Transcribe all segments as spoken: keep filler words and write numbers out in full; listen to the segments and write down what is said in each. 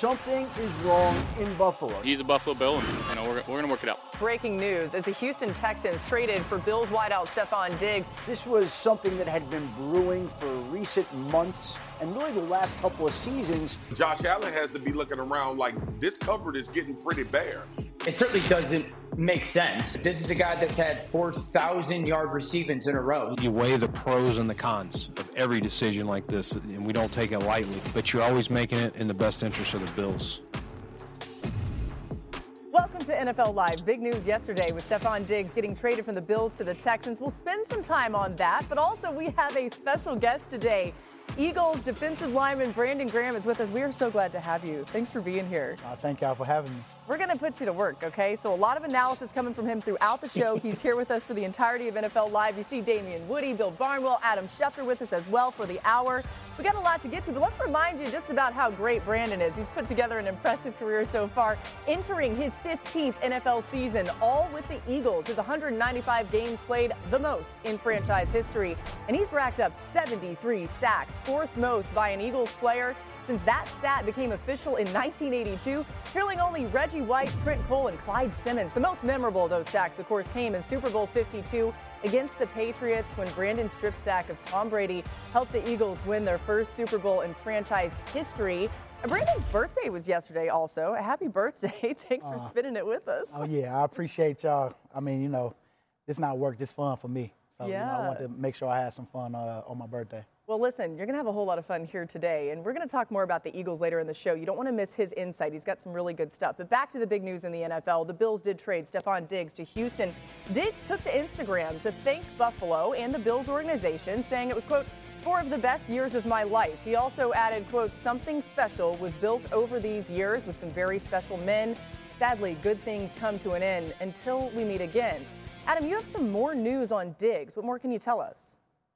something is wrong in Buffalo. He's a Buffalo Bill, and you know, we're, we're going to work it out. Breaking news as the Houston Texans traded for Bills wideout Stefon Diggs. This was something that had been brewing for recent months and really the last couple of seasons. Josh Allen has to be looking around like this cupboard is getting pretty bare. It certainly doesn't make sense. This is a guy that's had four thousand yard receivings in a row. You weigh the pros and the cons of every decision like this, and we don't take it lightly, but you're always making it in the best interest of the Bills. Welcome to N F L Live. Big news yesterday with Stefon Diggs getting traded from the Bills to the Texans. We'll spend some time on that, but also we have a special guest today. Eagles defensive lineman Brandon Graham is with us. We are so glad to have you. Thanks for being here. Uh, thank y'all for having me. We're going to put you to work, okay? So a lot of analysis coming from him throughout the show. He's here with us for the entirety of N F L Live. You see Damian Woody, Bill Barnwell, Adam Schefter with us as well for the hour. We got a lot to get to, but let's remind you just about how great Brandon is. He's put together an impressive career so far, entering his fifteenth N F L season, all with the Eagles. His one hundred ninety-five games played, the most in franchise history, and he's racked up seventy-three sacks, fourth most by an Eagles player since that stat became official in nineteen eighty-two, trailing only Reggie White, Trent Cole, and Clyde Simmons. The most memorable of those sacks, of course, came in Super Bowl fifty-two against the Patriots when Brandon's strip sack of Tom Brady helped the Eagles win their first Super Bowl in franchise history. And Brandon's birthday was yesterday also. Happy birthday. Thanks for uh, spending it with us. Oh, yeah, I appreciate y'all. I mean, you know, it's not work, just fun for me. So, yeah. you know, I want to make sure I had some fun uh, on my birthday. Well, listen, you're going to have a whole lot of fun here today, and we're going to talk more about the Eagles later in the show. You don't want to miss his insight. He's got some really good stuff. But back to the big news in the N F L. The Bills did trade Stefon Diggs to Houston. Diggs took to Instagram to thank Buffalo and the Bills organization, saying it was, quote, four of the best years of my life. He also added, quote, something special was built over these years with some very special men. Sadly, good things come to an end until we meet again. Adam, you have some more news on Diggs. What more can you tell us?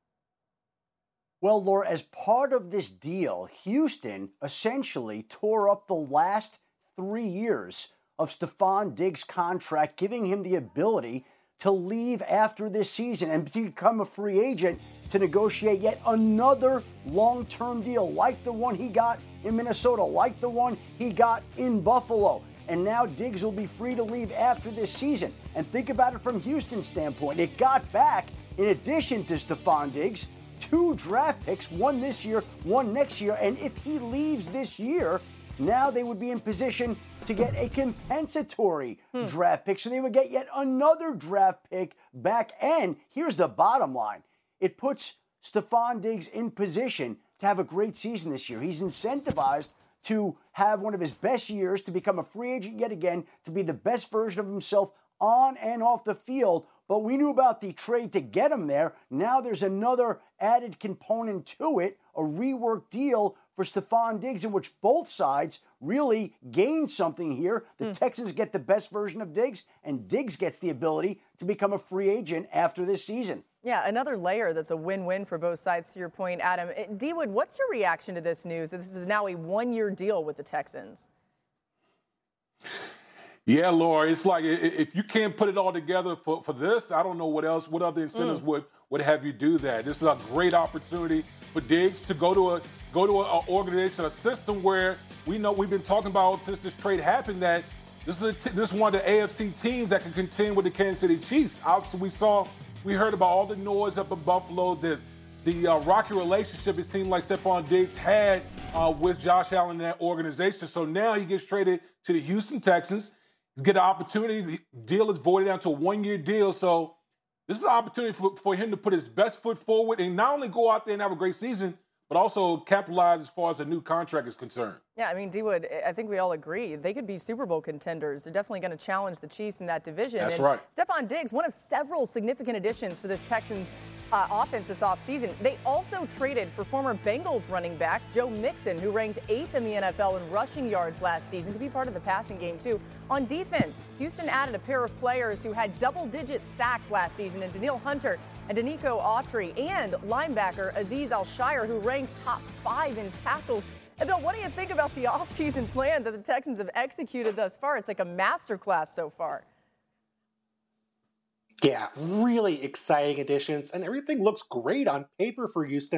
Well, Laura, as part of this deal, Houston essentially tore up the last three years of Stefon Diggs' contract, giving him the ability to leave after this season and to become a free agent to negotiate yet another long-term deal like the one he got in Minnesota, like the one he got in Buffalo. And now Diggs will be free to leave after this season. And think about it from Houston's standpoint. It got back, in addition to Stefon Diggs, two draft picks, one this year, one next year. And if he leaves this year, now they would be in position to get a compensatory hmm. draft pick. So they would get yet another draft pick back. And here's the bottom line. It puts Stefon Diggs in position to have a great season this year. He's incentivized to have one of his best years, to become a free agent yet again, to be the best version of himself on and off the field. But we knew about the trade to get him there. Now there's another added component to it, a reworked deal for Stefon Diggs, in which both sides really gain something here. The mm. Texans get the best version of Diggs, and Diggs gets the ability to become a free agent after this season. Yeah, another layer that's a win-win for both sides, to your point, Adam. D-Wood, what's your reaction to this news that this is now a one-year deal with the Texans? Yeah, Laura, it's like if you can't put it all together for, for this, I don't know what else, what other incentives mm. would, would have you do that. This is a great opportunity for Diggs to go to a go to an organization, a system where we know we've been talking about since this trade happened that this is a t- this is one of the A F C teams that can contend with the Kansas City Chiefs. Obviously, we saw, we heard about all the noise up in Buffalo, the the uh, rocky relationship it seemed like Stefon Diggs had uh, with Josh Allen and that organization. So now he gets traded to the Houston Texans. Get an opportunity. The deal is voided down to a one-year deal. So this is an opportunity for, for him to put his best foot forward and not only go out there and have a great season, but also capitalize as far as a new contract is concerned. Yeah, I mean, D-Wood, I think we all agree they could be Super Bowl contenders. They're definitely going to challenge the Chiefs in that division. That's and right. Stefon Diggs, one of several significant additions for this Texans uh, offense this offseason. They also traded for former Bengals running back Joe Mixon, who ranked eighth in the N F L in rushing yards last season, to be part of the passing game, too. On defense, Houston added a pair of players who had double-digit sacks last season in Danielle Hunter and Danico Autry, and linebacker Azeez Al-Shire, who ranked top five in tackles. And Bill, what do you think about the offseason plan that the Texans have executed thus far? It's like a masterclass so far. Yeah, really exciting additions, and everything looks great on paper for Houston.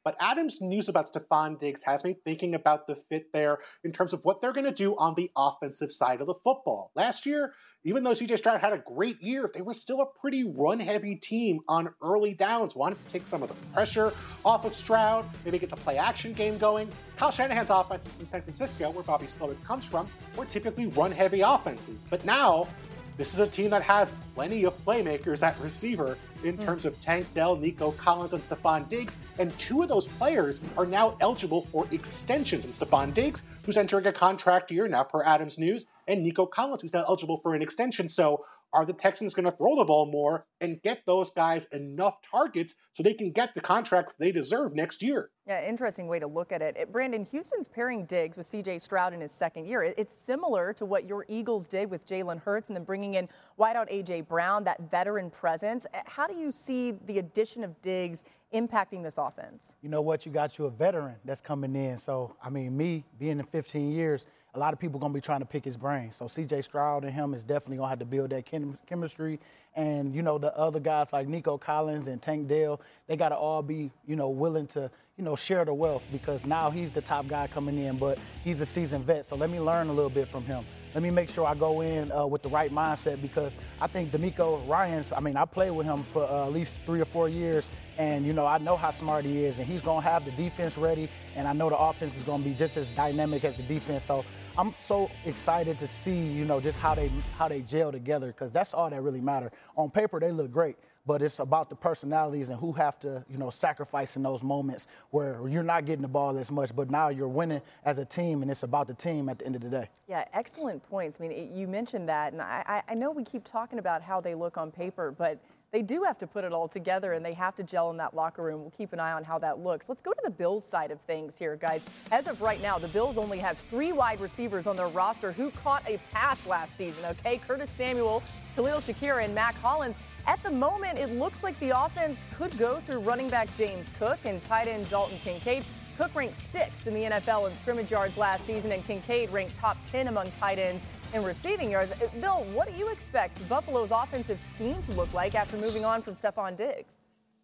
But Adams' news about Stefon Diggs has me thinking about the fit there in terms of what they're going to do on the offensive side of the football. Last year, even though C J Stroud had a great year, they were still a pretty run-heavy team on early downs, wanted to take some of the pressure off of Stroud, maybe get the play-action game going. Kyle Shanahan's offenses in San Francisco, where Bobby Slowick comes from, were typically run-heavy offenses. But now, this is a team that has plenty of playmakers at receiver in terms of Tank Dell, Nico Collins, and Stefon Diggs. And two of those players are now eligible for extensions. And Stefon Diggs, who's entering a contract year now per Adams News, and Nico Collins, who's now eligible for an extension. So are the Texans going to throw the ball more and get those guys enough targets so they can get the contracts they deserve next year? Yeah, interesting way to look at it. it Brandon, Houston's pairing Diggs with C J Stroud in his second year. It, it's similar to what your Eagles did with Jalen Hurts and then bringing in wideout A J Brown, that veteran presence. How do you see the addition of Diggs impacting this offense? You know what? You got you a veteran that's coming in. So, I mean, me being in fifteen years, a lot of people going to be trying to pick his brain. So C J Stroud and him is definitely going to have to build that chem- chemistry. And, you know, the other guys like Nico Collins and Tank Dell, they got to all be, you know, willing to, you know, share the wealth because now he's the top guy coming in, but he's a seasoned vet. So let me learn a little bit from him. Let me make sure I go in uh, with the right mindset because I think D'Amico Ryans, I mean, I played with him for uh, at least three or four years, and, you know, I know how smart he is, and he's going to have the defense ready, and I know the offense is going to be just as dynamic as the defense. So I'm so excited to see, you know, just how they how they gel together because that's all that really matters. On paper, they look great. But it's about the personalities and who have to, you know, sacrifice in those moments where you're not getting the ball as much, but now you're winning as a team, and it's about the team at the end of the day. Yeah, excellent points. I mean, you mentioned that, and I, I know we keep talking about how they look on paper, but they do have to put it all together, and they have to gel in that locker room. We'll keep an eye on how that looks. Let's go to the Bills side of things here, guys. As of right now, the Bills only have three wide receivers on their roster who caught a pass last season, okay? Curtis Samuel, Khalil Shakir, and Mac Hollins. At the moment, it looks like the offense could go through running back James Cook and tight end Dalton Kincaid. Cook ranked sixth in the N F L in scrimmage yards last season, and Kincaid ranked top ten among tight ends in receiving yards. Bill, what do you expect Buffalo's offensive scheme to look like after moving on from Stefon Diggs?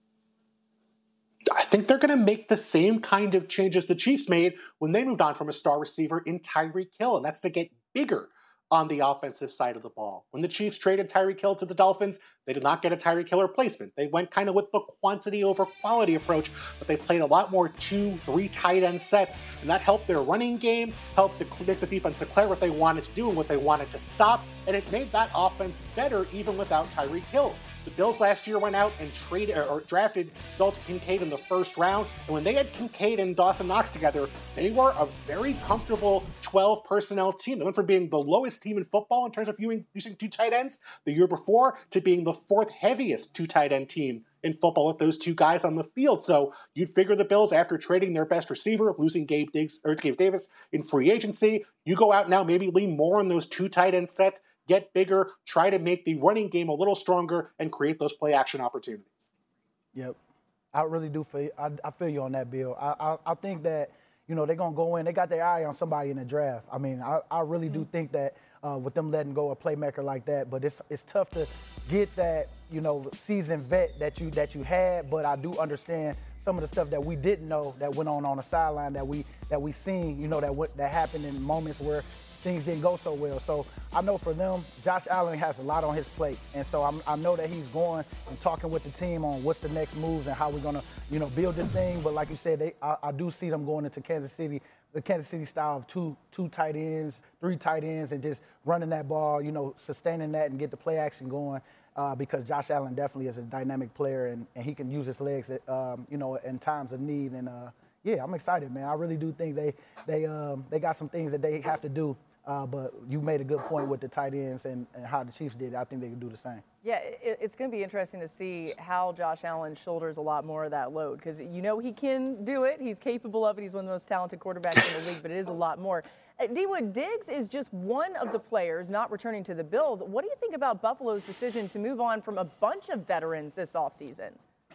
I think they're going to make the same kind of changes the Chiefs made when they moved on from a star receiver in Tyreek Hill, and that's to get bigger on the offensive side of the ball. When the Chiefs traded Tyreek Hill to the Dolphins, they did not get a Tyreek Hill replacement. They went kind of with the quantity over quality approach, but they played a lot more two, three tight end sets, and that helped their running game, helped to make the defense declare what they wanted to do and what they wanted to stop, and it made that offense better even without Tyreek Hill. The Bills last year went out and traded or, or drafted Dalton Kincaid in the first round, and when they had Kincaid and Dawson Knox together, they were a very comfortable twelve personnel team. They went from being the lowest team in football in terms of using, using two tight ends the year before to being the fourth heaviest two tight end team in football with those two guys on the field. So you'd figure the Bills, after trading their best receiver, losing Gabe Diggs or Gabe Davis in free agency, you go out now, maybe lean more on those two tight end sets, get bigger, try to make the running game a little stronger, and create those play action opportunities. Yep. I really do feel I, I feel you on that, Bill. I, I I think that, you know, they're going to go in. They got their eye on somebody in the draft. I mean, I, I really do think that uh, with them letting go a playmaker like that, but it's it's tough to get that, you know, seasoned vet that you that you had, but I do understand some of the stuff that we didn't know that went on on the sideline that we that we seen, you know, that what that happened in moments where things didn't go so well. So I know for them, Josh Allen has a lot on his plate. And so I'm, I know that he's going and talking with the team on what's the next moves and how we're going to, you know, build this thing. But like you said, they, I, I do see them going into Kansas City, the Kansas City style of two two tight ends, three tight ends, and just running that ball, you know, sustaining that and get the play action going. Uh, because Josh Allen definitely is a dynamic player, and, and he can use his legs, at, um, you know, in times of need. And, uh, yeah, I'm excited, man. I really do think they they um, they got some things that they have to do. Uh, but you made a good point with the tight ends and, and how the Chiefs did it. I think they can do the same. Yeah, it, it's going to be interesting to see how Josh Allen shoulders a lot more of that load because, you know, he can do it. He's capable of it. He's one of the most talented quarterbacks in the league, but it is a lot more. Uh, D-Wood, Diggs is just one of the players not returning to the Bills. What do you think about Buffalo's decision to move on from a bunch of veterans this offseason?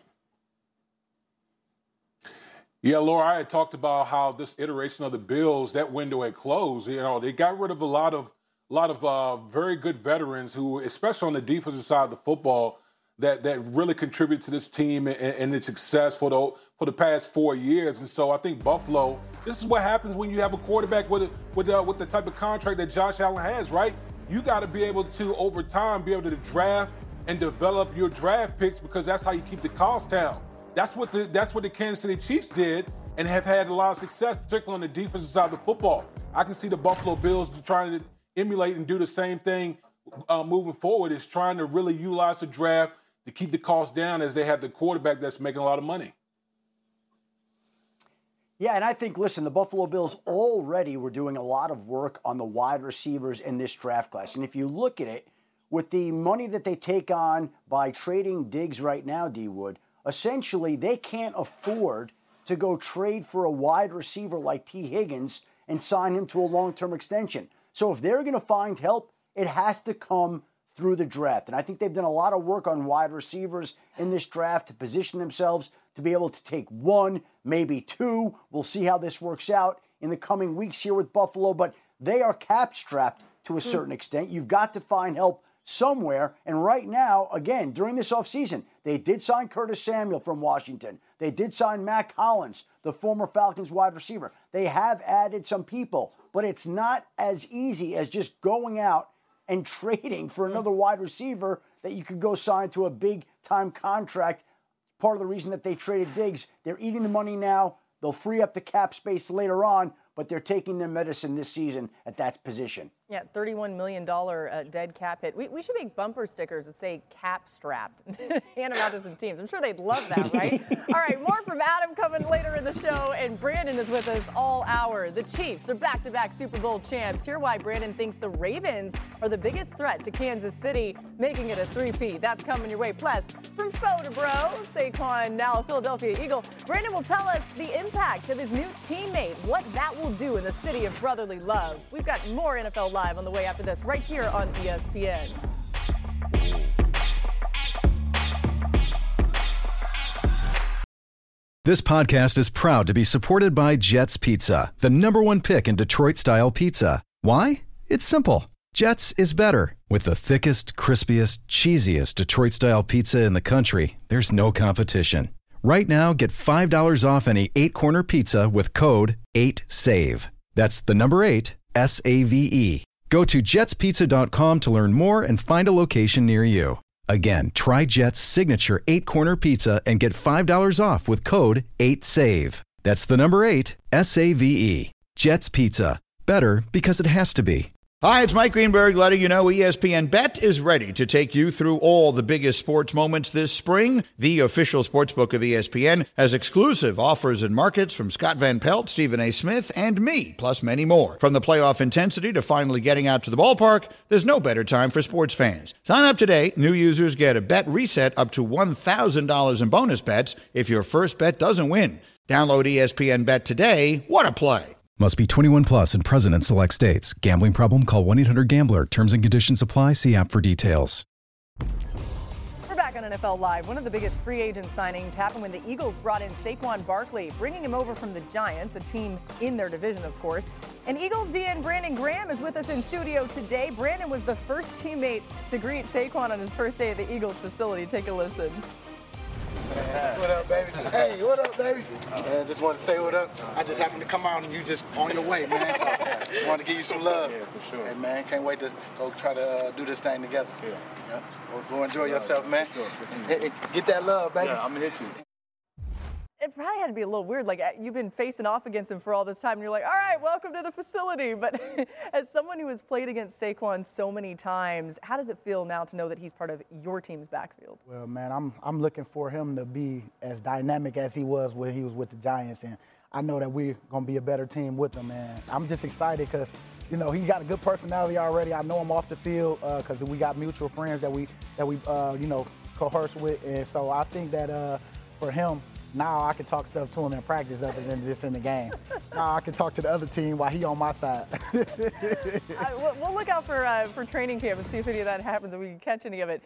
Yeah, Laura, I had talked about how this iteration of the Bills, that window had closed. You know, they got rid of a lot of, a lot of uh, very good veterans who, especially on the defensive side of the football, that that really contribute to this team and, and its success for the for the past four years. And so I think Buffalo, this is what happens when you have a quarterback with a, with uh, with the type of contract that Josh Allen has, right? You got to be able to, over time, be able to draft and develop your draft picks, because that's how you keep the cost down. That's what the that's what the Kansas City Chiefs did and have had a lot of success, particularly on the defensive side of the football. I can see the Buffalo Bills trying to emulate and do the same thing uh, moving forward, is trying to really utilize the draft to keep the cost down as they have the quarterback that's making a lot of money. Yeah, and I think, listen, the Buffalo Bills already were doing a lot of work on the wide receivers in this draft class. And if you look at it, with the money that they take on by trading Diggs right now, D-Wood, essentially they can't afford to go trade for a wide receiver like T. Higgins and sign him to a long-term extension. So if they're going to find help, it has to come through the draft. And I think they've done a lot of work on wide receivers in this draft to position themselves to be able to take one, maybe two. We'll see how this works out in the coming weeks here with Buffalo, but they are cap-strapped to a certain extent. You've got to find help somewhere. And right now, again, during this offseason, they did sign Curtis Samuel from Washington. They did sign Matt Collins, the former Falcons wide receiver. They have added some people, but it's not as easy as just going out and trading for another wide receiver that you could go sign to a big-time contract. Part of the reason that they traded Diggs, they're eating the money now. They'll free up the cap space later on, but they're taking their medicine this season at that position. Yeah, thirty-one million dollars uh, dead cap hit. We, we should make bumper stickers that say cap strapped. Hand them out to some teams. I'm sure they'd love that, right? All right, more from Adam coming later in the show, and Brandon is with us all hour. The Chiefs are back-to-back Super Bowl champs. Hear why Brandon thinks the Ravens are the biggest threat to Kansas City, making it a three-peat. That's coming your way. Plus, from foe to bro, Saquon, now a Philadelphia Eagle, Brandon will tell us the impact of his new teammate, what that will do in the city of brotherly love. We've got more N F L Live on the way after this, right here on E S P N. This podcast is proud to be supported by Jets Pizza, the number one pick in Detroit-style pizza. Why? It's simple. Jets is better. With the thickest, crispiest, cheesiest Detroit-style pizza in the country, there's no competition. Right now, get five dollars off any eight-corner pizza with code eight save. That's the number eight, S A V E. Go to jets pizza dot com to learn more and find a location near you. Again, try Jet's signature eight-corner pizza and get five dollars off with code eight save. That's the number eight, S A V E. Jet's Pizza. Better because it has to be. Hi, it's Mike Greenberg letting you know E S P N Bet is ready to take you through all the biggest sports moments this spring. The official sportsbook of E S P N has exclusive offers and markets from Scott Van Pelt, Stephen A. Smith, and me, plus many more. From the playoff intensity to finally getting out to the ballpark, there's no better time for sports fans. Sign up today. New users get a bet reset up to one thousand dollars in bonus bets if your first bet doesn't win. Download E S P N Bet today. What a play. Must be twenty-one plus and present in select states. Gambling problem? Call one eight hundred gambler. Terms and conditions apply. See app for details. We're back on N F L Live. One of the biggest free agent signings happened when the Eagles brought in Saquon Barkley, bringing him over from the Giants, a team in their division, of course. And Eagles D N Brandon Graham is with us in studio today. Brandon was the first teammate to greet Saquon on his first day at the Eagles facility. Take a listen. What up, baby? Hey, what up, baby? Man, just wanted to say what up. I just happened to come out and you just on your way, man. So just wanted to give you some love. Yeah, for sure. Hey, man, can't wait to go try to uh, do this thing together. Yeah. Yeah. Go, go enjoy yourself, man. Sure. Hey, hey, get that love, baby. Yeah, I'm gonna hit you. It probably had to be a little weird. Like, you've been facing off against him for all this time, and you're like, all right, welcome to the facility. But as someone who has played against Saquon so many times, how does it feel now to know that he's part of your team's backfield? Well, man, I'm I'm looking for him to be as dynamic as he was when he was with the Giants, and I know that we're going to be a better team with him, man. I'm just excited because, you know, he's got a good personality already. I know him off the field because uh, we got mutual friends that we, that we uh, you know, coerce with. And so I think that uh, for him, now I can talk stuff to him in practice other than just in the game. Now I can talk to the other team while he on my side. uh, we'll look out for uh, for training camp and see if any of that happens and we can catch any of it.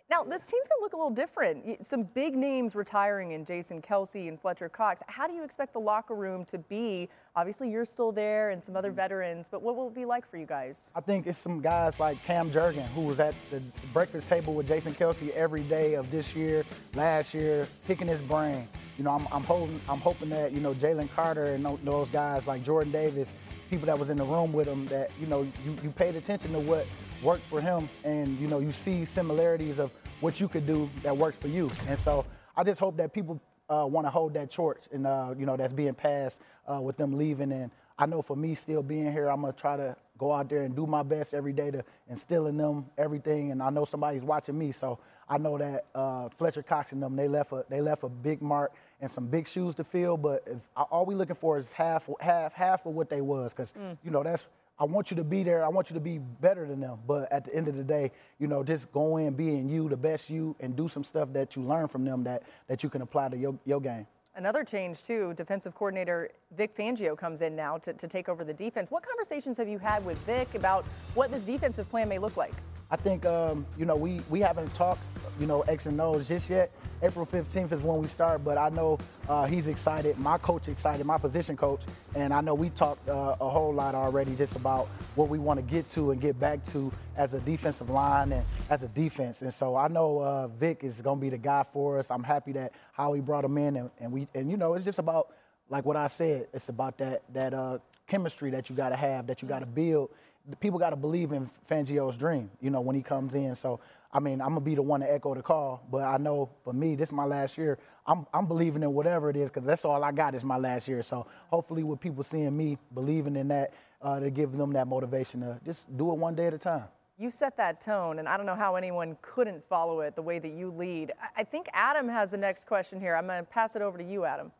Now, this team's going to look a little different. Some big names retiring in Jason Kelce and Fletcher Cox. How do you expect the locker room to be? Obviously, you're still there and some other veterans, but what will it be like for you guys? I think it's some guys like Cam Jurgen, who was at the breakfast table with Jason Kelce every day of this year, last year, picking his brain. You know, I'm, I'm hoping, I'm hoping that, you know, Jalen Carter and those guys like Jordan Davis, people that was in the room with him, that, you know, you, you paid attention to what worked for him, and you know you see similarities of what you could do that works for you. And so I just hope that people uh, want to hold that torch, and uh, you know that's being passed uh, with them leaving. And I know for me still being here, I'm gonna try to go out there and do my best every day to instill in them everything. And I know somebody's watching me, so I know that uh, Fletcher Cox and them, they left a they left a big mark and some big shoes to fill. But if, all we looking for is half half half of what they was, because mm. you know that's. I want you to be there. I want you to be better than them. But at the end of the day, you know, just go in, being you, the best you, and do some stuff that you learn from them that, that you can apply to your, your game. Another change, too, defensive coordinator Vic Fangio comes in now to, to take over the defense. What conversations have you had with Vic about what this defensive plan may look like? I think, um, you know, we, we haven't talked, you know, X and O's just yet. April fifteenth is when we start, but I know uh, he's excited, my coach excited, my position coach, and I know we talked uh, a whole lot already just about what we want to get to and get back to as a defensive line and as a defense. And so I know uh, Vic is going to be the guy for us. I'm happy that how he brought him in, and, and we, and you know, it's just about, like what I said, it's about that that uh, chemistry that you got to have, that you got to build. People got to believe in Fangio's dream, you know, when he comes in. So, I mean, I'm going to be the one to echo the call, but I know for me, this is my last year. I'm I'm believing in whatever it is, because that's all I got is my last year. So hopefully with people seeing me believing in that, uh, to give them that motivation to just do it one day at a time. You set that tone, and I don't know how anyone couldn't follow it the way that you lead. I think Adam has the next question here. I'm going to pass it over to you, Adam.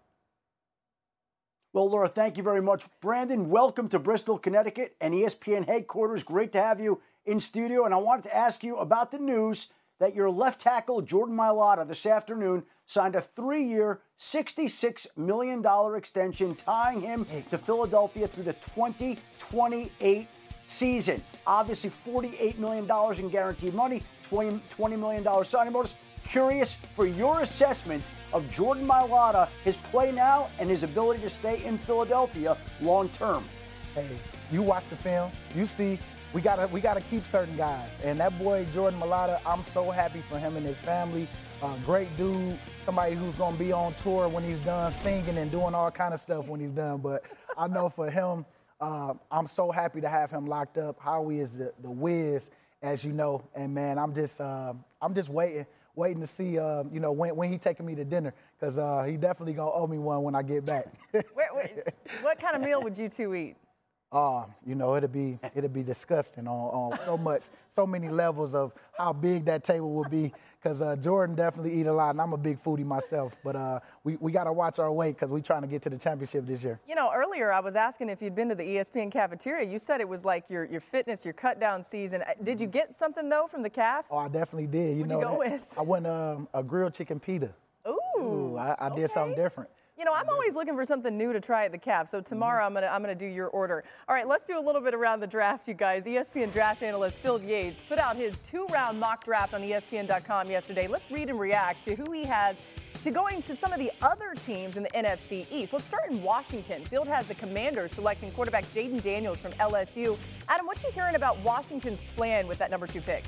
Well, Laura, thank you very much. Brandon, welcome to Bristol, Connecticut, and E S P N headquarters. Great to have you in studio. And I wanted to ask you about the news that your left tackle, Jordan Mailata, this afternoon signed a three-year, sixty-six million dollars extension, tying him to Philadelphia through the twenty twenty-eight season. Obviously, forty-eight million dollars in guaranteed money, twenty million dollars signing bonus. Curious for your assessment of Jordan Mailata, his play now, and his ability to stay in Philadelphia long term. Hey, you watch the film, you see we gotta we gotta keep certain guys. And that boy Jordan Mailata, I'm so happy for him and his family. Uh, great dude, somebody who's gonna be on tour when he's done singing and doing all kind of stuff when he's done. But I know for him, uh, I'm so happy to have him locked up. Howie is the, the whiz, as you know. And man, I'm just uh, I'm just waiting. waiting to see, uh, you know, when, when he taking me to dinner, because uh, he definitely going to owe me one when I get back. wait, wait, what kind of meal would you two eat? Uh, you know, it'll be it'll be disgusting on, on so much, so many levels of how big that table will be, because uh, Jordan definitely eat a lot, and I'm a big foodie myself. But uh, we, we got to watch our weight, because we're trying to get to the championship this year. You know, earlier I was asking if you'd been to the E S P N cafeteria. You said it was like your, your fitness, your cut-down season. Did you get something, though, from the caf? Oh, I definitely did. You What'd know, you go that, with? I went um, a grilled chicken pita. Ooh. Ooh I, I okay. did something different. You know, I'm always looking for something new to try at the Caf. So tomorrow I'm gonna I'm gonna do your order. All right, let's do a little bit around the draft, you guys. E S P N draft analyst Phil Yates put out his two-round mock draft on E S P N dot com yesterday. Let's read and react to who he has to going to some of the other teams in the N F C East. Let's start in Washington. Field has the Commanders selecting quarterback Jaden Daniels from L S U. Adam, what you hearing about Washington's plan with that number two pick?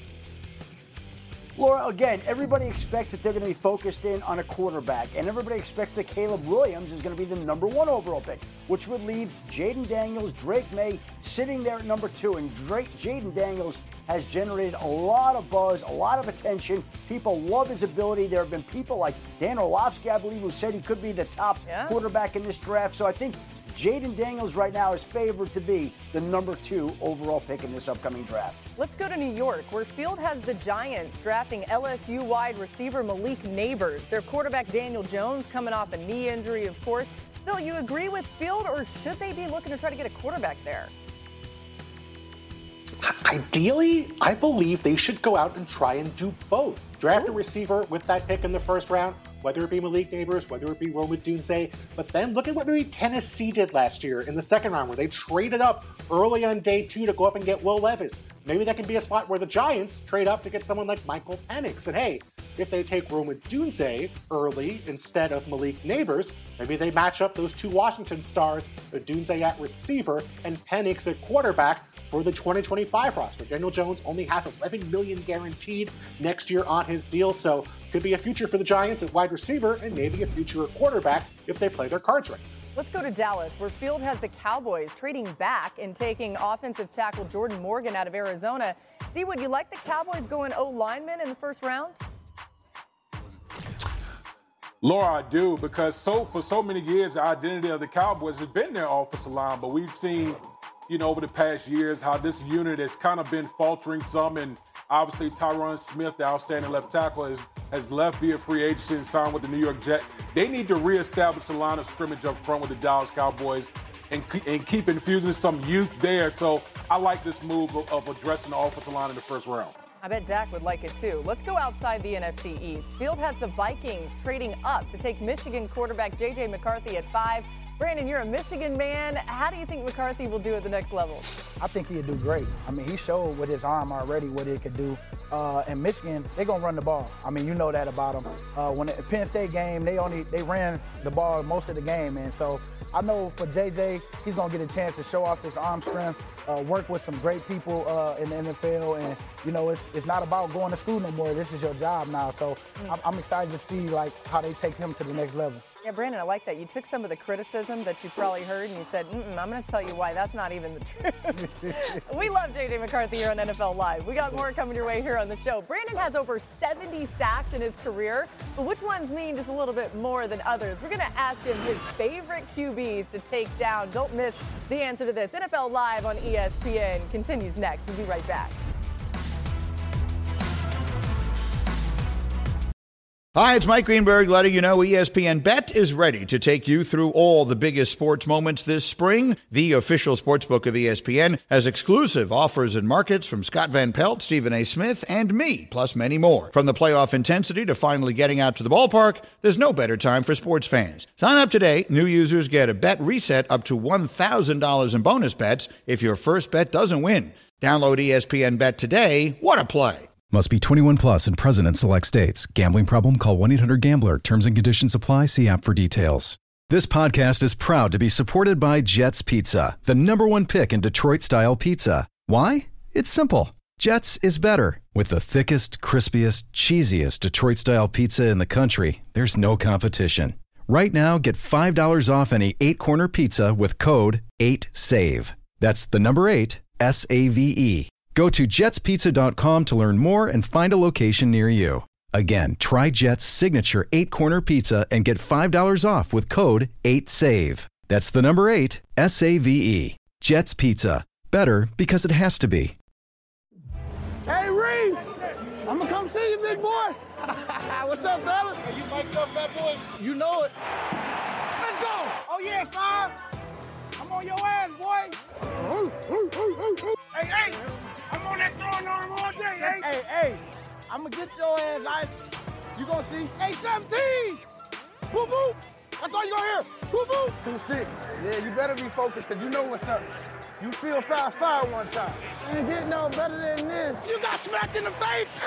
Laura, again, everybody expects that they're going to be focused in on a quarterback, and everybody expects that Caleb Williams is going to be the number one overall pick, which would leave Jaden Daniels, Drake May sitting there at number two. And Drake, Jaden Daniels has generated a lot of buzz, a lot of attention. People love his ability. There have been people like Dan Orlovsky, I believe, who said he could be the top yeah. quarterback in this draft. So I think Jaden Daniels right now is favored to be the number two overall pick in this upcoming draft. Let's go to New York, where Field has the Giants drafting L S U wide receiver Malik Neighbors. Their quarterback Daniel Jones coming off a knee injury, of course. Phil, you agree with Field, or should they be looking to try to get a quarterback there? Ideally, I believe they should go out and try and do both. Draft Ooh. a receiver with that pick in the first round, whether it be Malik Neighbors, whether it be Rome Odunze, but then look at what maybe Tennessee did last year in the second round, where they traded up early on day two to go up and get Will Levis. maybe that can be a spot where the Giants trade up to get someone like Michael Penix. And hey, if they take Rome Odunze early instead of Malik Neighbors, maybe they match up those two Washington stars, Odunze at receiver and Penix at quarterback for the twenty twenty-five roster. Daniel Jones only has eleven million dollars guaranteed next year on his deal, so could be a future for the Giants at wide receiver and maybe a future at quarterback if they play their cards right. Let's go to Dallas, where Field has the Cowboys trading back and taking offensive tackle Jordan Morgan out of Arizona. D, would you like the Cowboys going O-lineman in the first round? Laura, I do, because so for so many years, the identity of the Cowboys has been their offensive line, but we've seen, you know, over the past years how this unit has kind of been faltering some, and obviously Tyron Smith, the outstanding left tackle, has, has left via free agency and signed with the New York Jets. They need to reestablish the line of scrimmage up front with the Dallas Cowboys and, and keep infusing some youth there. So I like this move of, of addressing the offensive line in the first round. I bet Dak would like it too. Let's go outside the N F C East. Field has the Vikings trading up to take Michigan quarterback J J McCarthy at five. Brandon, you're a Michigan man. How do you think McCarthy will do at the next level? I think he'll do great. I mean, he showed with his arm already what it could do. Uh, and Michigan, they're going to run the ball. I mean, you know that about them. Uh, when the Penn State game, they only they ran the ball most of the game. And so I know for J J, he's going to get a chance to show off his arm strength, uh, work with some great people uh, in the N F L. And, you know, it's it's not about going to school no more. This is your job now. So mm. I'm, I'm excited to see, like, how they take him to the next level. Yeah, Brandon, I like that. You took some of the criticism that you probably heard and you said, Mm-mm, I'm going to tell you why. That's not even the truth. We love J J McCarthy here on N F L Live. We got more coming your way here on the show. Brandon has over seventy sacks in his career, but which ones mean just a little bit more than others? We're going to ask him his favorite Q Bs to take down. Don't miss the answer to this. N F L Live on E S P N continues next. We'll be right back. Hi, it's Mike Greenberg letting you know E S P N Bet is ready to take you through all the biggest sports moments this spring. The official sportsbook of E S P N has exclusive offers and markets from Scott Van Pelt, Stephen A. Smith, and me, plus many more. From the playoff intensity to finally getting out to the ballpark, there's no better time for sports fans. Sign up today. New users get a bet reset up to one thousand dollars in bonus bets if your first bet doesn't win. Download E S P N Bet today. What a play. Must be twenty-one plus and present in select states. Gambling problem? Call one eight hundred gambler. Terms and conditions apply. See app for details. This podcast is proud to be supported by Jets Pizza, the number one pick in Detroit-style pizza. Why? It's simple. Jets is better. With the thickest, crispiest, cheesiest Detroit-style pizza in the country, there's no competition. Right now, get five dollars off any eight-corner pizza with code eight save. That's the number eight, S A V E. Go to jets pizza dot com to learn more and find a location near you. Again, try Jet's signature eight-corner pizza and get five dollars off with code eight save. That's the number eight, S A V E. Jet's Pizza. Better because it has to be. Hey, Reed! I'm gonna come see you, big boy! What's up, fella? Are you mic'd up, fat boy? You know it. Let's go! Oh, yeah, son! I'm on your ass, boy! Hey, hey! I'm on that throwing arm all day, hey! Hey, hey! I'm gonna get your ass, ice. You gonna see? Hey, seventeen! Boop, boop! That's all you gonna hear. Boop, boop! two six. Yeah, you better be focused, because you know what's up. You feel five five one time. I ain't get no better than this. You got smacked in the face!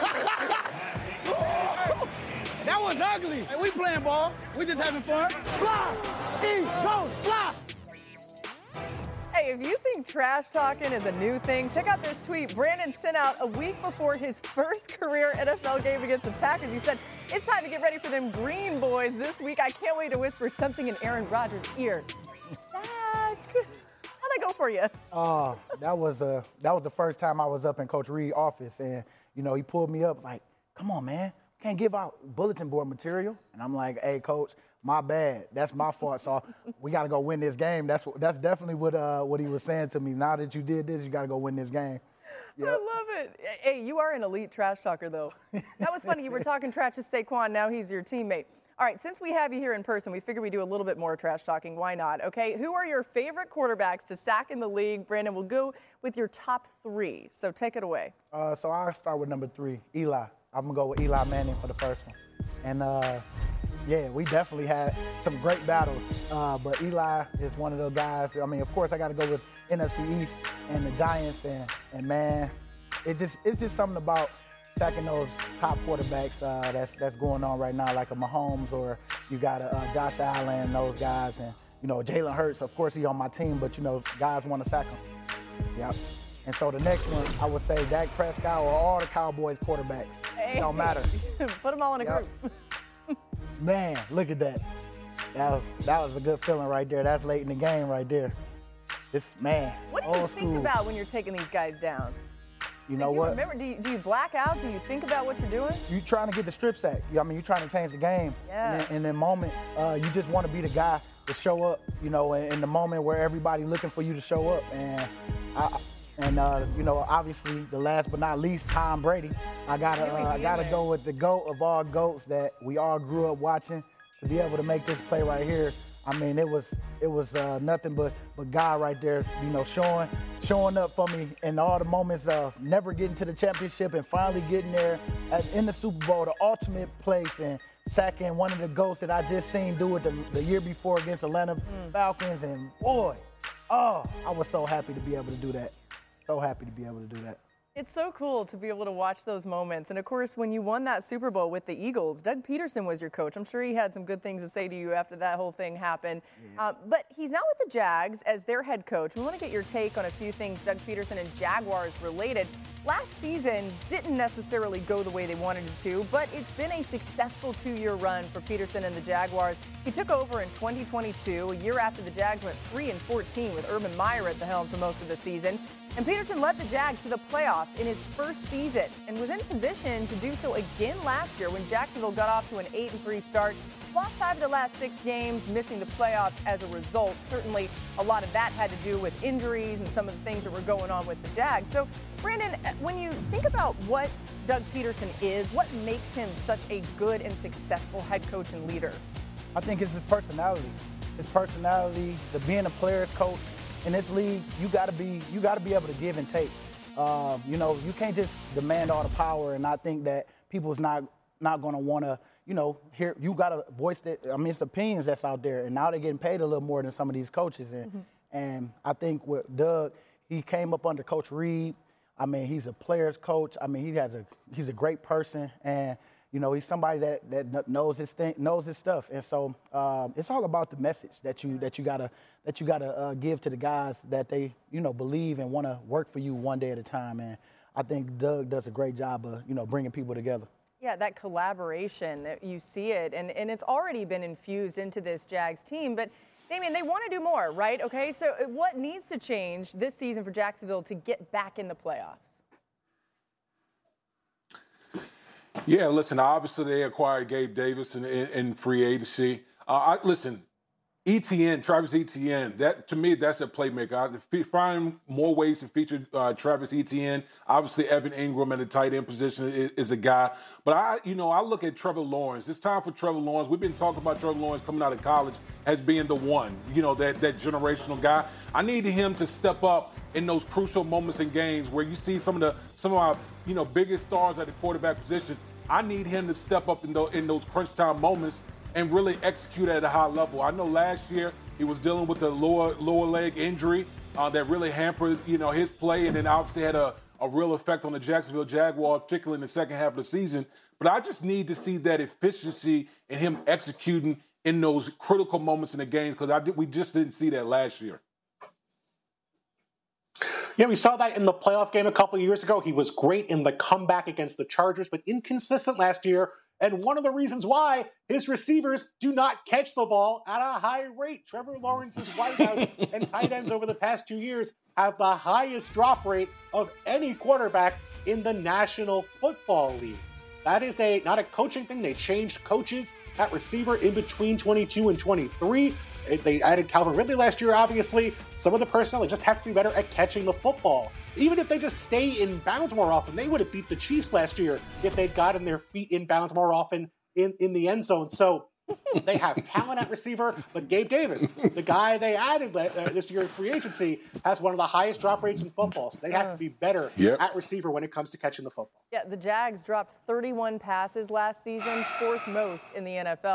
That was ugly. Hey, we playing ball. We just having fun. Fly! E, go, fly! Hey, if you think trash talking is a new thing, check out this tweet Brandon sent out a week before his first career N F L game against the Packers. He said, it's time to get ready for them green boys this week. I can't wait to whisper something in Aaron Rodgers' ear. Zach, how'd that go for you? Uh, that was uh, that was the first time I was up in Coach Reed's office, and, you know, he pulled me up like, come on, man. Can't give out bulletin board material. And I'm like, hey, Coach, my bad. That's my fault. So we got to go win this game. That's that's definitely what uh, what he was saying to me. Now that you did this, you got to go win this game. Yep. I love it. Hey, you are an elite trash talker, though. That was funny. You were talking trash to Saquon. Now he's your teammate. All right, since we have you here in person, we figure we do a little bit more trash talking. Why not? Okay, who are your favorite quarterbacks to sack in the league? Brandon, we'll go with your top three. So take it away. Uh, so I'll start with number three, Eli. I'm going to go with Eli Manning for the first one. And, uh, yeah, we definitely had some great battles. Uh, but Eli is one of those guys. I mean, of course, I got to go with N F C East and the Giants. And, and man, it just it's just something about sacking those top quarterbacks uh, that's that's going on right now, like a Mahomes, or you got a uh, Josh Allen, those guys, and you know Jalen Hurts. Of course, he's on my team, but you know guys want to sack him. Yep. And so the next one, I would say Dak Prescott or all the Cowboys quarterbacks. Hey. It don't matter. Put them all in a yep. group. Man, look at that. That was that was a good feeling right there. That's late in the game right there. This man. What do old you think school. about when you're taking these guys down? You like, know do you what? Remember, do you, do you black out? Do you think about what you're doing? You trying to get the strip sack. I mean, you're trying to change the game. Yeah. And, and in moments, uh, you just want to be the guy to show up. You know, in, in the moment where everybody looking for you to show up. And I, and uh, you know, obviously, the last but not least, Tom Brady. I gotta, uh, I gotta go with the GOAT of all GOATs that we all grew up watching. To be able to make this play right here, I mean, it was it was uh, nothing but but God right there, you know, showing showing up for me in all the moments of never getting to the championship and finally getting there at, in the Super Bowl, the ultimate place, and sacking one of the GOATs that I just seen do it the, the year before against Atlanta mm. Falcons. And boy, oh, I was so happy to be able to do that. So happy to be able to do that. It's so cool to be able to watch those moments. And, of course, when you won that Super Bowl with the Eagles, Doug Peterson was your coach. I'm sure he had some good things to say to you after that whole thing happened. Yeah. Uh, but he's now with the Jags as their head coach. We want to get your take on a few things Doug Peterson and Jaguars related. Last season didn't necessarily go the way they wanted it to, but it's been a successful two-year run for Peterson and the Jaguars. He took over in twenty twenty-two, a year after the Jags went three and fourteen with Urban Meyer at the helm for most of the season. And Peterson led the Jags to the playoffs in his first season and was in position to do so again last year when Jacksonville got off to an eight and three start. Lost five of the last six games, missing the playoffs as a result. Certainly a lot of that had to do with injuries and some of the things that were going on with the Jags. So, Brandon, when you think about what Doug Peterson is, what makes him such a good and successful head coach and leader? I think it's his personality. His personality, the being a player's coach. In this league, you gotta be you gotta be able to give and take. Uh, you know, you can't just demand all the power and not think that people's not not gonna wanna, you know, hear. You gotta voice that. I mean, it's the opinions that's out there, and now they're getting paid a little more than some of these coaches. And mm-hmm. and I think with Doug, he came up under Coach Reed. I mean, he's a player's coach. I mean, he has a he's a great person, and you know, he's somebody that, that knows his thing, knows his stuff. And so um, it's all about the message that you that you gotta that you gotta uh, give to the guys that they, you know, believe and want to work for you one day at a time. And I think Doug does a great job of, you know, bringing people together. Yeah, that collaboration, you see it, and, and it's already been infused into this Jags team. But Damien, they want to do more, right? Okay, so what needs to change this season for Jacksonville to get back in the playoffs? Yeah, listen, obviously they acquired Gabe Davis in, in, in free agency. Uh, I, listen, Etienne, Travis Etienne, that to me, that's a playmaker. I find more ways to feature uh, Travis Etienne. Obviously, Evan Ingram at the tight end position is, is a guy. But, I, you know, I look at Trevor Lawrence. It's time for Trevor Lawrence. We've been talking about Trevor Lawrence coming out of college as being the one, you know, that, that generational guy. I need him to step up in those crucial moments in games where you see some of the some of our, you know, biggest stars at the quarterback position. I need him to step up in, the, in those crunch time moments and really execute at a high level. I know last year he was dealing with the lower lower leg injury uh, that really hampered, you know, his play, and then obviously had a, a real effect on the Jacksonville Jaguars, particularly in the second half of the season. But I just need to see that efficiency in him executing in those critical moments in the games, because I did, we just didn't see that last year. Yeah, we saw that in the playoff game a couple of years ago. He was great in the comeback against the Chargers, but inconsistent last year. And one of the reasons why his receivers do not catch the ball at a high rate. Trevor Lawrence's wideouts and tight ends over the past two years have the highest drop rate of any quarterback in the National Football League. That is a not a coaching thing. They changed coaches at receiver in between twenty-two and twenty-three. They added Calvin Ridley last year, obviously. Some of the personnel just have to be better at catching the football. Even if they just stay in bounds more often, they would have beat the Chiefs last year if they'd gotten their feet in bounds more often in, in the end zone. So they have talent at receiver, but Gabe Davis, the guy they added this year in free agency, has one of the highest drop rates in football. So they have to be better yep. at receiver when it comes to catching the football. Yeah, the Jags dropped thirty-one passes last season, fourth most in the N F L.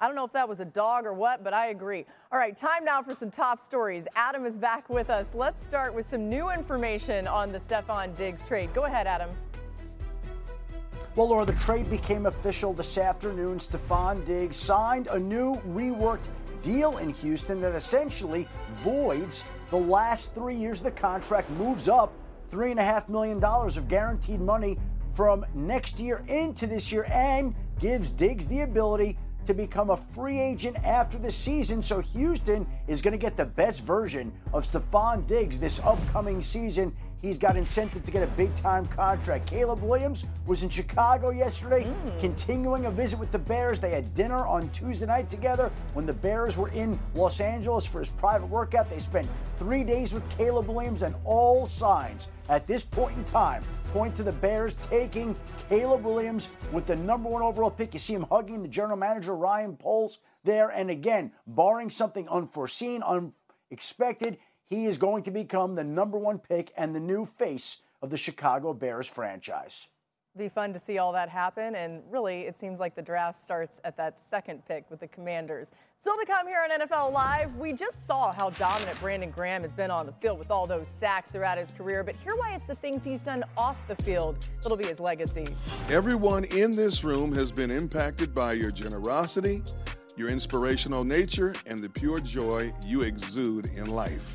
I don't know if that was a dog or what, but I agree. All right, time now for some top stories. Adam is back with us. Let's start with some new information on the Stefon Diggs trade. Go ahead, Adam. Well, Laura, the trade became official this afternoon. Stefon Diggs signed a new reworked deal in Houston that essentially voids the last three years of the contract, moves up three point five million dollars of guaranteed money from next year into this year, and gives Diggs the ability to become a free agent after the season. So Houston is going to get the best version of Stefon Diggs this upcoming season. He's got incentive to get a big-time contract. Caleb Williams was in Chicago yesterday, mm. continuing a visit with the Bears. They had dinner on Tuesday night together when the Bears were in Los Angeles for his private workout. They spent three days with Caleb Williams, and all signs at this point in time point to the Bears taking Caleb Williams with the number one overall pick. You see him hugging the general manager, Ryan Poles, there. And again, barring something unforeseen, unexpected, he is going to become the number one pick and the new face of the Chicago Bears franchise. Be fun to see all that happen, and really, it seems like the draft starts at that second pick with the Commanders. Still to come here on N F L Live, we just saw how dominant Brandon Graham has been on the field with all those sacks throughout his career, but hear why it's the things he's done off the field that'll be his legacy. Everyone in this room has been impacted by your generosity, your inspirational nature, and the pure joy you exude in life.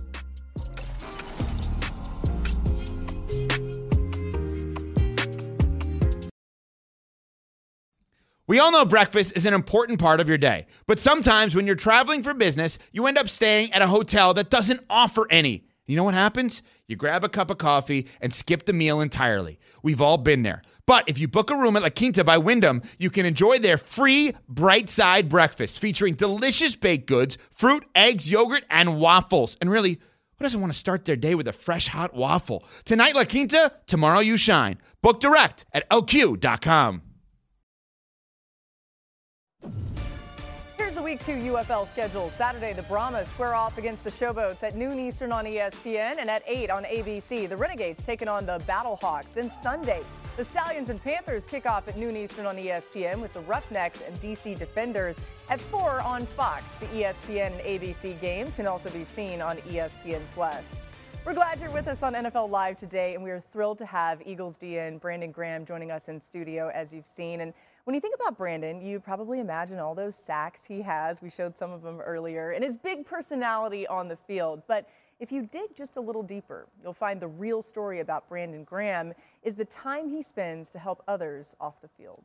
We all know breakfast is an important part of your day, but sometimes when you're traveling for business, you end up staying at a hotel that doesn't offer any. You know what happens? You grab a cup of coffee and skip the meal entirely. We've all been there. But if you book a room at La Quinta by Wyndham, you can enjoy their free Bright Side breakfast featuring delicious baked goods, fruit, eggs, yogurt, and waffles. And really, who doesn't want to start their day with a fresh hot waffle? Tonight, La Quinta, tomorrow you shine. Book direct at L Q dot com. Here's the Week two U F L schedule. Saturday, the Brahmas square off against the Showboats at noon Eastern on E S P N and at eight on A B C. The Renegades taking on the Battlehawks. Then Sunday, the Stallions and Panthers kick off at noon Eastern on E S P N with the Roughnecks and D C Defenders at four on Fox. The E S P N and A B C games can also be seen on E S P N Plus. We're glad you're with us on N F L Live today, and we are thrilled to have Eagles D N Brandon Graham joining us in studio, as you've seen. And when you think about Brandon, you probably imagine all those sacks he has. We showed some of them earlier, and his big personality on the field. But if you dig just a little deeper, you'll find the real story about Brandon Graham is the time he spends to help others off the field.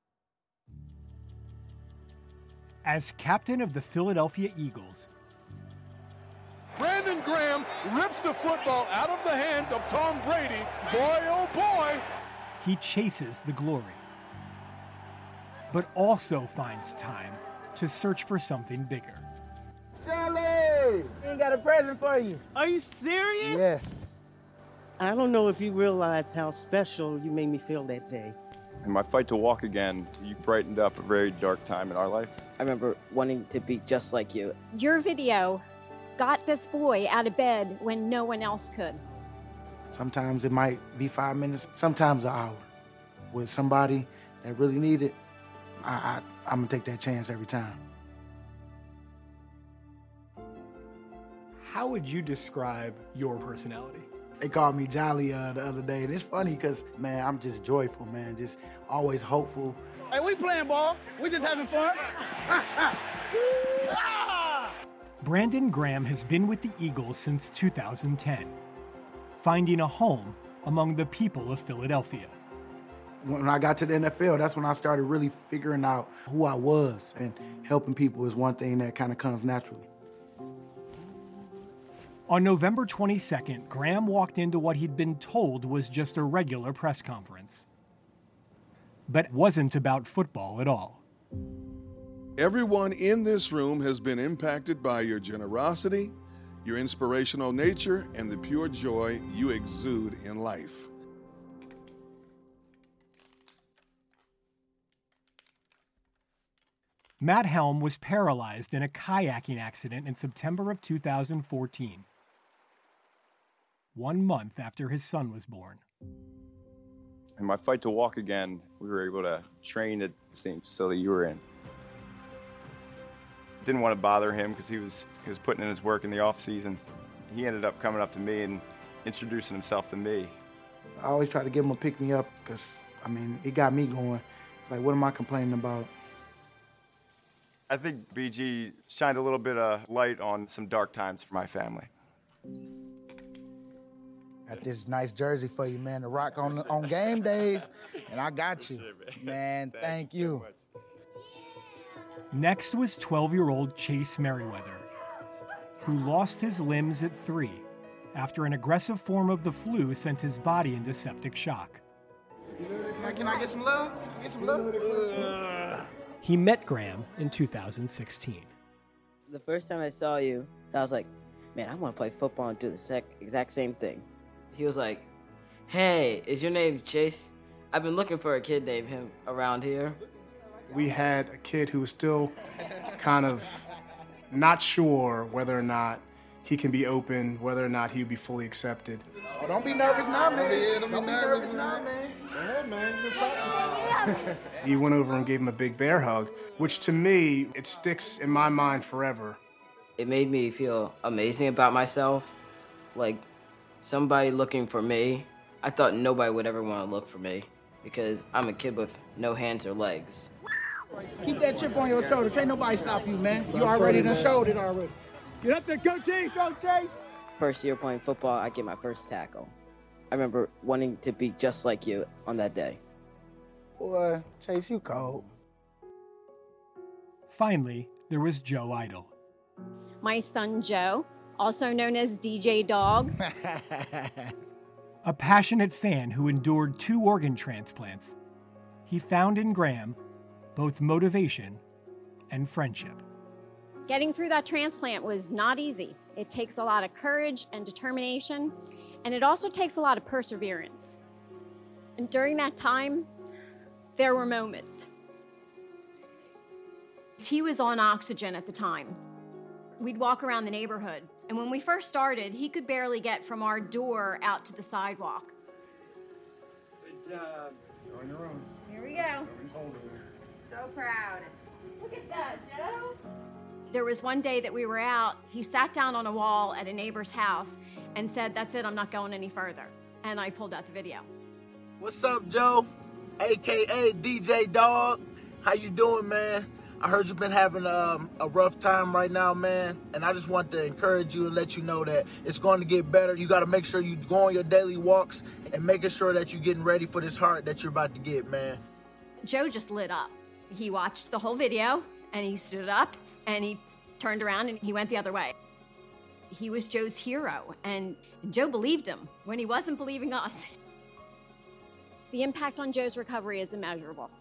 As captain of the Philadelphia Eagles, Brandon Graham rips the football out of the hands of Tom Brady. Boy, oh boy! He chases the glory, but also finds time to search for something bigger. Shelly! Ain't got a present for you. Are you serious? Yes. I don't know if you realize how special you made me feel that day. In my fight to walk again, you brightened up a very dark time in our life. I remember wanting to be just like you. Your video got this boy out of bed when no one else could. Sometimes it might be five minutes, sometimes an hour. With somebody that really need it, I, I, I'm gonna take that chance every time. How would you describe your personality? They called me Jolly uh, the other day, and it's funny because, man, I'm just joyful, man, just always hopeful. Hey, we playing ball. We just having fun. Brandon Graham has been with the Eagles since two thousand ten, finding a home among the people of Philadelphia. When I got to the N F L, that's when I started really figuring out who I was, and helping people is one thing that kind of comes naturally. On November twenty-second, Graham walked into what he'd been told was just a regular press conference, but wasn't about football at all. Everyone in this room has been impacted by your generosity, your inspirational nature, and the pure joy you exude in life. Matt Helm was paralyzed in a kayaking accident in September of two thousand fourteen, one month after his son was born. In my fight to walk again, we were able to train at the same facility you were in. didn't want to bother him because he was he was putting in his work in the off season. He ended up coming up to me and introducing himself to me. I always try to give him a pick me up because, I mean, it got me going. It's like, what am I complaining about? I think B G shined a little bit of light on some dark times for my family. Got this nice jersey for you, man, to rock on on game days, and I got you. Man, thank you. Next was twelve-year-old Chase Merriweather, who lost his limbs at three after an aggressive form of the flu sent his body into septic shock. Can I, can I get some love? Can I get some love? Uh. He met Graham in two thousand sixteen. The first time I saw you, I was like, man, I want to play football and do the sec- exact same thing. He was like, hey, is your name Chase? I've been looking for a kid named him around here. We had a kid who was still kind of not sure whether or not he can be open, whether or not he would be fully accepted. Oh, don't be nervous now, man. Yeah, don't, don't be nervous, nervous now, man. Yeah, man. He went over and gave him a big bear hug, which to me, it sticks in my mind forever. It made me feel amazing about myself, like somebody looking for me. I thought nobody would ever want to look for me because I'm a kid with no hands or legs. Keep that chip on your shoulder. Can't nobody stop you, man. You already done showed it already. Get up there, go Chase, go Chase. First year playing football, I get my first tackle. I remember wanting to be just like you on that day. Boy, Chase, you cold. Finally, there was Joe Idol. My son Joe, also known as D J Dog. A passionate fan who endured two organ transplants, he found in Graham both motivation and friendship. Getting through that transplant was not easy. It takes a lot of courage and determination, and it also takes a lot of perseverance. And during that time, there were moments. He was on oxygen at the time. We'd walk around the neighborhood, and when we first started, he could barely get from our door out to the sidewalk. Good job. You're on your own. Here we go. So proud. Look at that, Joe. There was one day that we were out, he sat down on a wall at a neighbor's house and said, that's it, I'm not going any further. And I pulled out the video. What's up, Joe? A K A D J Dog. How you doing, man? I heard you've been having um, a rough time right now, man. And I just want to encourage you and let you know that it's going to get better. You got to make sure you go on your daily walks and making sure that you're getting ready for this heart that you're about to get, man. Joe just lit up. He watched the whole video and he stood up and he turned around and he went the other way. He was Joe's hero, and Joe believed him when he wasn't believing us. The impact on Joe's recovery is immeasurable.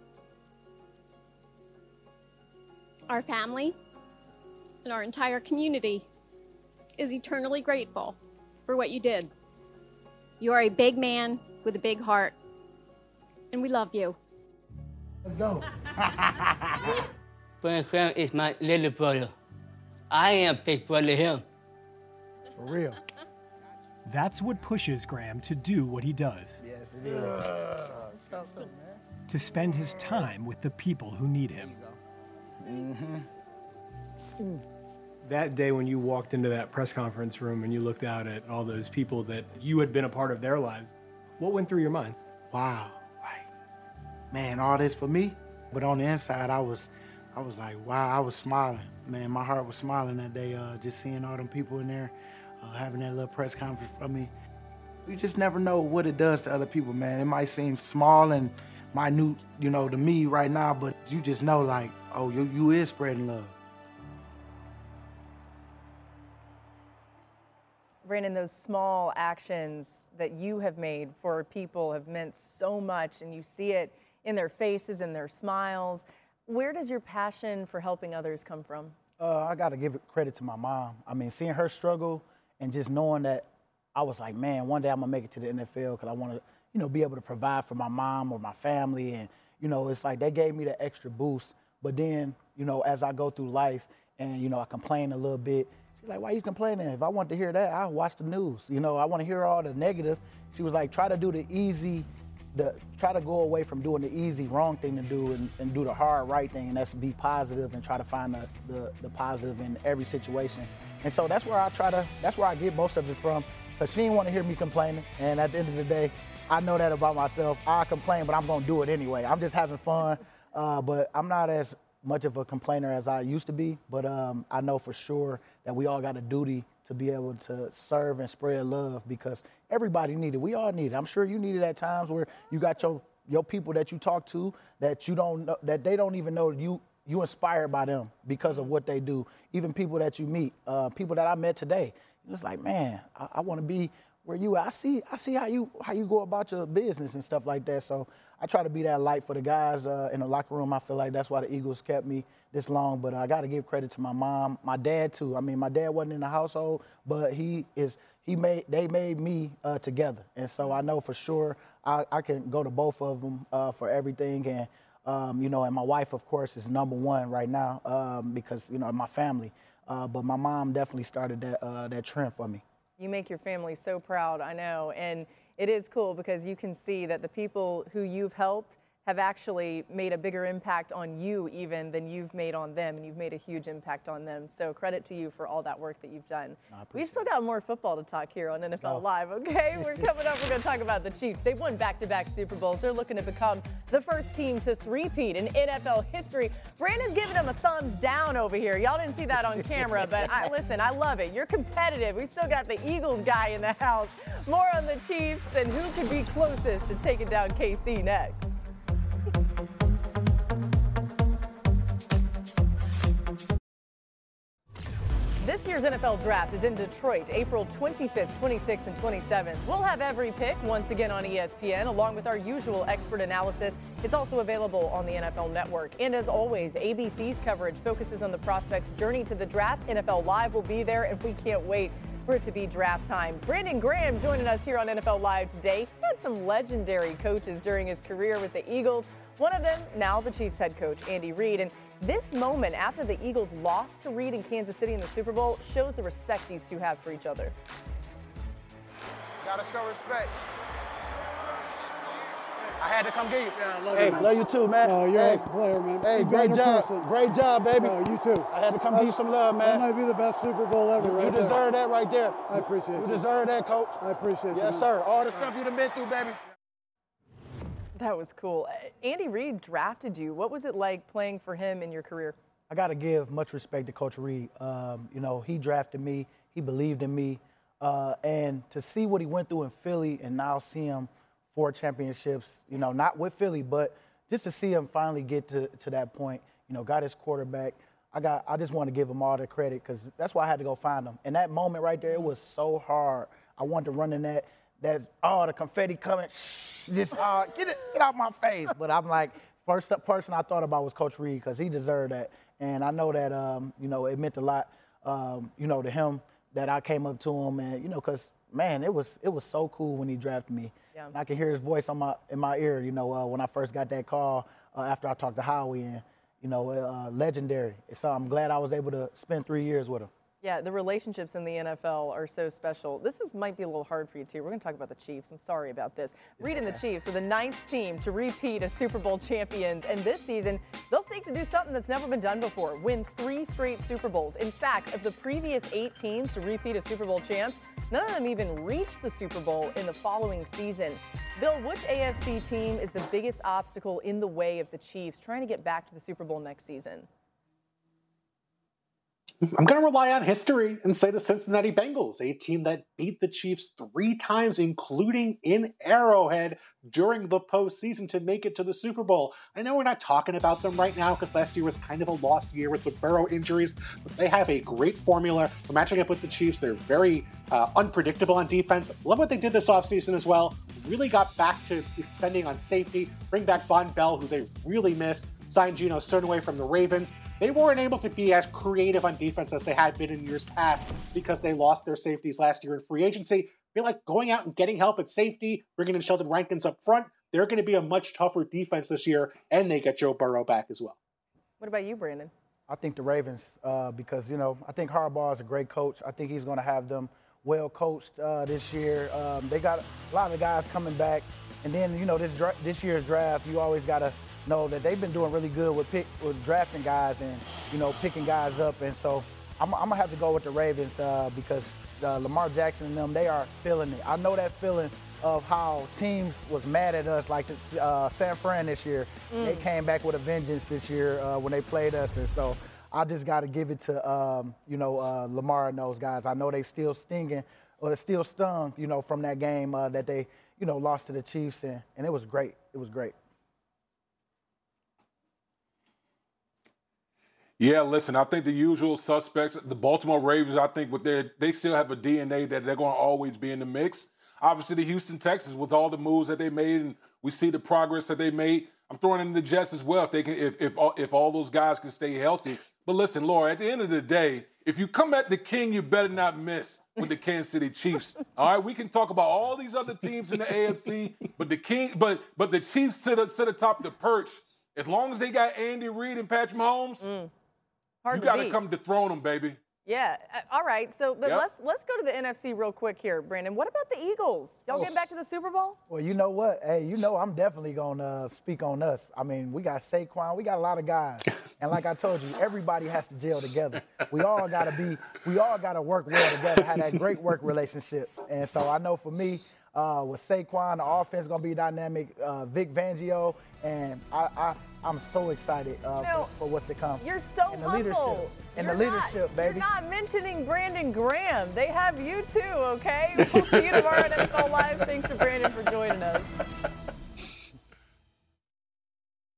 Our family and our entire community is eternally grateful for what you did. You are a big man with a big heart, and we love you. Let's go. Graham is my little brother. I am big brother to him. For real. That's what pushes Graham to do what he does. Yes, it is. Uh, What's up, man? To spend his time with the people who need him. Mm-hmm. That day when you walked into that press conference room and you looked out at all those people that you had been a part of their lives, what went through your mind? Wow, like, man, all this for me? But on the inside, I was, I was like, wow, I was smiling. Man, my heart was smiling that day, uh, just seeing all them people in there, uh, having that little press conference for me. You just never know what it does to other people, man. It might seem small and minute, you know, to me right now, but you just know, like, oh, you, you is spreading love. Brandon, those small actions that you have made for people have meant so much, and you see it in their faces and their smiles. Where does your passion for helping others come from? Uh, I got to give credit to my mom. I mean, seeing her struggle and just knowing that I was like, man, one day I'm going to make it to the N F L because I want to, you know, be able to provide for my mom or my family. And, you know, it's like they gave me the extra boost. But then, you know, as I go through life and, you know, I complain a little bit, she's like, why are you complaining? If I want to hear that, I'll watch the news. You know, I want to hear all the negative. She was like, try to do the easy the try to go away from doing the easy wrong thing to do and, and do the hard right thing, and that's be positive and try to find the, the, the positive in every situation. And so that's where I try to, that's where I get most of it from, because she didn't want to hear me complaining. And at the end of the day, I know that about myself. I complain, but I'm going to do it anyway. I'm just having fun, uh, but I'm not as much of a complainer as I used to be. But um, I know for sure that we all got a duty to be able to serve and spread love, because everybody need it. We all need it. I'm sure you need it at times where you got your your people that you talk to that you don't know, that they don't even know you you inspired by them because of what they do. Even people that you meet, uh, people that I met today, it's like, man, I, I want to be where you are. I see I see how you how you go about your business and stuff like that. So I try to be that light for the guys uh, in the locker room. I feel like that's why the Eagles kept me this long. But I got to give credit to my mom, my dad too. I mean, my dad wasn't in the household, but he is. He made they made me uh, together, and so I know for sure I, I can go to both of them uh, for everything. And um, you know, and my wife, of course, is number one right now um, because you know my family. Uh, but my mom definitely started that uh, that trend for me. You make your family so proud, I know, and it is cool because you can see that the people who you've helped have actually made a bigger impact on you even than you've made on them, and you've made a huge impact on them. So credit to you for all that work that you've done. We've still got more football to talk here on N F L Oh. Live, okay? We're coming up, we're going to talk about the Chiefs. They've won back-to-back Super Bowls. They're looking to become the first team to three-peat in N F L history. Brandon's giving them a thumbs down over here. Y'all didn't see that on camera, but I, listen, I love it. You're competitive. We still got the Eagles guy in the house. More on the Chiefs and who could be closest to taking down K C next. This year's N F L Draft is in Detroit, April twenty-fifth, twenty-sixth, and twenty-seventh. We'll have every pick once again on E S P N, along with our usual expert analysis. It's also available on the N F L Network. And as always, A B C's coverage focuses on the prospects' journey to the draft. N F L Live will be there, and we can't wait for it to be draft time. Brandon Graham joining us here on N F L Live today. He's had some legendary coaches during his career with the Eagles. One of them, now the Chiefs head coach, Andy Reid. And this moment after the Eagles lost to Reid in Kansas City in the Super Bowl shows the respect these two have for each other. Gotta show respect. I had to come get you. Yeah, I love Hey, you, man. love you too, man. Oh, you're hey, a player, man. Hey, You're great a job. person. Great job, baby. Oh, you too. I had to come give you some love, man. That might be the best Super Bowl ever, You right deserve there. that right there. I appreciate You you. deserve that, coach. I appreciate you. Yes, man. sir. All the stuff you've been through, baby. That was cool. Andy Reid drafted you. What was it like playing for him in your career? I got to give much respect to Coach Reid. Um, you know, he drafted me. He believed in me. Uh, and to see what he went through in Philly and now see him four championships, you know, not with Philly, but just to see him finally get to, to that point, you know, got his quarterback. I got. I just want to give him all the credit because that's why I had to go find him. And that moment right there, it was so hard. I wanted to run in that. That's oh, the confetti coming. Shh, this uh, get it, get out my face. But I'm like, first person I thought about was Coach Reid because he deserved that. And I know that um, you know, it meant a lot, um, you know, to him that I came up to him and you know, because man, it was it was so cool when he drafted me. Yeah. And I could hear his voice on my in my ear, you know, uh, when I first got that call uh, after I talked to Howie and you know, uh, legendary. So I'm glad I was able to spend three years with him. Yeah, the relationships in the N F L are so special. This is might be a little hard for you, too. We're going to talk about the Chiefs. I'm sorry about this. Reid and the Chiefs are the ninth team to repeat as Super Bowl champions. And this season, they'll seek to do something that's never been done before, win three straight Super Bowls. In fact, of the previous eight teams to repeat as Super Bowl champs, none of them even reached the Super Bowl in the following season. Bill, which A F C team is the biggest obstacle in the way of the Chiefs trying to get back to the Super Bowl next season? I'm going to rely on history and say the Cincinnati Bengals, a team that beat the Chiefs three times, including in Arrowhead during the postseason to make it to the Super Bowl. I know we're not talking about them right now because last year was kind of a lost year with the Burrow injuries, but they have a great formula for matching up with the Chiefs. They're very uh, unpredictable on defense. Love what they did this offseason as well. Really got back to spending on safety, bring back Von Bell, who they really missed, signed Geno Sternaway from the Ravens. They weren't able to be as creative on defense as they had been in years past because they lost their safeties last year in free agency. I feel like going out and getting help at safety, bringing in Sheldon Rankins up front, they're going to be a much tougher defense this year, and they get Joe Burrow back as well. What about you, Brandon? I think the Ravens, uh, because, you know, I think Harbaugh is a great coach. I think he's going to have them well coached uh, this year. Um, they got a lot of the guys coming back. And then, you know, this dra- this year's draft, you always got to know that they've been doing really good with pick, with drafting guys and, you know, picking guys up. And so I'm, I'm going to have to go with the Ravens uh, because uh, Lamar Jackson and them, they are feeling it. I know that feeling of how teams was mad at us, like the, uh, San Fran this year. Mm. They came back with a vengeance this year uh, when they played us. And so I just got to give it to, um, you know, uh, Lamar and those guys. I know they still stinging or they still stung, you know, from that game uh, that they, you know, lost to the Chiefs. And, and it was great. It was great. Yeah, listen, I think the usual suspects, the Baltimore Ravens, I think with their, they still have a D N A that they're going to always be in the mix. Obviously, the Houston Texans, with all the moves that they made, and we see the progress that they made. I'm throwing in the Jets as well if they can, if if all, if all those guys can stay healthy. But listen, Laura, at the end of the day, if you come at the king, you better not miss with the Kansas City Chiefs. All right, we can talk about all these other teams in the A F C, but the king, but but the Chiefs sit sit atop the perch. As long as they got Andy Reid and Patrick Mahomes, mm. you got to come dethrone them, baby. Yeah. Uh, all right. So, but yep. let's let's go to the N F C real quick here, Brandon. What about the Eagles? Y'all oh. getting back to the Super Bowl? Well, you know what? Hey, you know I'm definitely gonna uh, speak on us. I mean, we got Saquon, we got a lot of guys, and like I told you, everybody has to gel together. We all gotta be, we all gotta work well together, have that great work relationship. And so I know for me, uh, with Saquon, the offense gonna be dynamic. Uh, Vic Fangio, and I, I I'm so excited uh, you know, for, for what's to come. You're so and the humble. Leadership. And you're the leadership, not, baby. You're not mentioning Brandon Graham. They have you too, okay? We'll see you tomorrow at N F L Live. Thanks to Brandon for joining us.